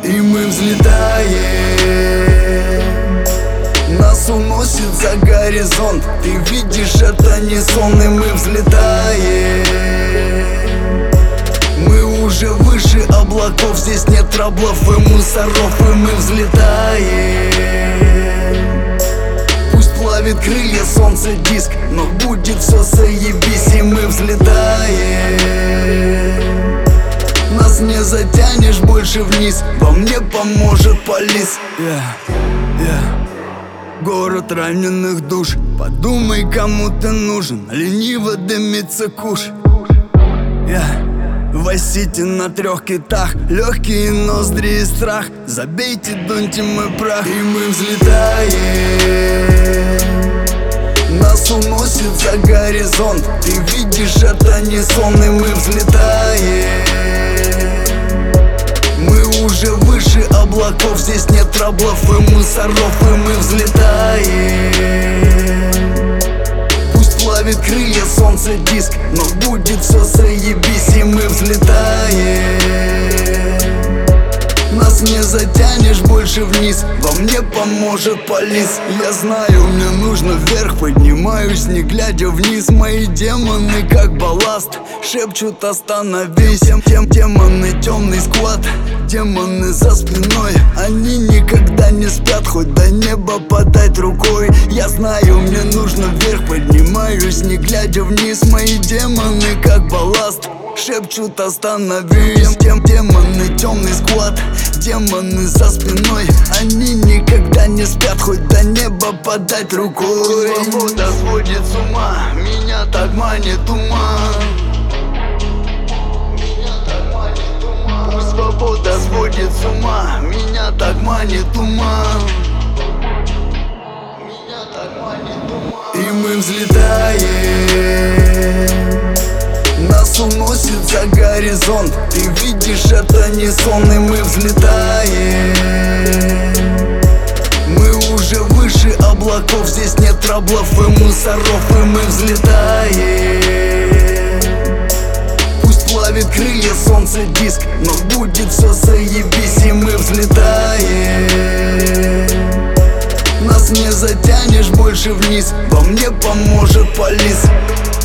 И мы взлетаем, нас уносит за горизонт. Ты видишь, это не сон, и мы взлетаем. Мы уже выше облаков, здесь нет траблов и мусоров. И мы взлетаем, пусть плавит крылья солнце диск, но будет все заебись. И мы взлетаем, нас не затянешь больше вниз, во мне поможет полис. Город раненых душ, подумай, кому ты нужен. Лениво дымится куш. Васите на 3 китах, легкие ноздри и страх. Забейте, дуньте мой прах. И мы взлетаем, нас уносит за горизонт. Ты видишь, это не сон, и мы взлетаем. Мы уже выше облаков, здесь нет траблов и мусоров. И мы взлетаем, пусть плавит крылья солнце диск, но будет все заебись. И мы взлетаем, нас не затянешь больше вниз, во мне поможет полис. Я знаю, мне нужно вверх, поднимаюсь, не глядя вниз. Мои демоны как балласт шепчут: остановись. Демоны, темный склад, демоны за спиной. Они никогда не спят, хоть до неба подать рукой. Я знаю, мне нужно вверх, поднимаюсь, не глядя вниз. Мои демоны как балласт шепчут: остановись. Демоны, темный склад, демоны за спиной. Они никогда не спят, хоть до неба подать рукой. Свобода сводит с ума, меня так манит туман. Пусть свобода сводит с ума, меня так манит туман. И мы взлетаем, нас уносит за горизонт. Ты видишь, это не сон, и мы взлетаем. Мы уже выше облаков, здесь нет траблов и мусоров. И мы взлетаем, пусть плавит крылья солнце диск, но будет все заебись. И мы взлетаем, нас не затянешь больше вниз, во мне поможет полис.